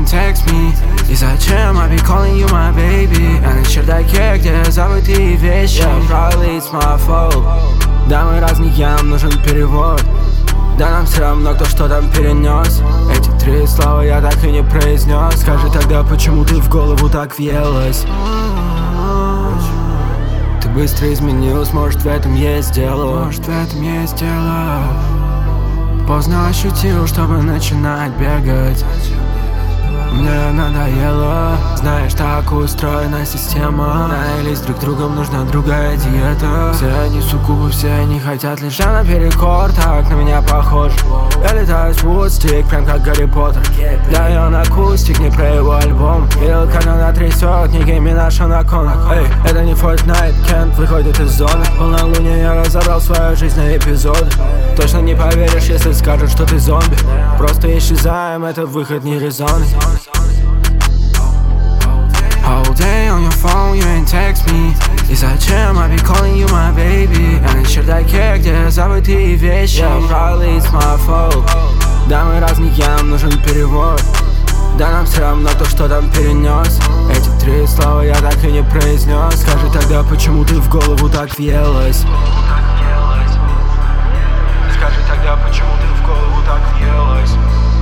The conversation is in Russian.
ain't text me? И зачем I be calling you my baby? Я на чердаке, где забытые вещи. Probably it's my fault. Да, мы разные, нам нужен перевод. Да, нам все равно, кто что там перенес. Эти 3 слова я так и не произнес. Скажи тогда, почему ты в голову так въелась? Ты быстро изменилась, может в этом есть дело. Может в этом есть дело. Поздно ощутил, чтобы начинать бегать. Мне надоело. Знаешь, так устроена система. Наелись друг другом, нужна другая диета. Все они суккубы, все они хотят лишь наперекор. Так на меня похож. Я летаю с Woodstick, прям как Гарри Поттер. Да, и он акустик, не про его альбом. Видел, как она трясет, не гейми наша на конах. Эй, это не Fortnite, Кент выходит из зоны. Полнолуние, я разобрал свою жизнь на эпизоды. Точно не поверишь, если скажут, что ты зомби. Просто исчезаем, это выход не резонный. Whole day on your phone, you ain't text me. И зачем I be calling you my baby? Я на чердаке, где забытые вещи. Probably it's my fault. Да, мы разные, нам нужен перевод. Да, нам все равно, кто что там перенес. Эти 3 слова я так и не произнес. Скажи тогда, почему ты в голову так въелась? Скажи тогда, почему ты в голову так въелась?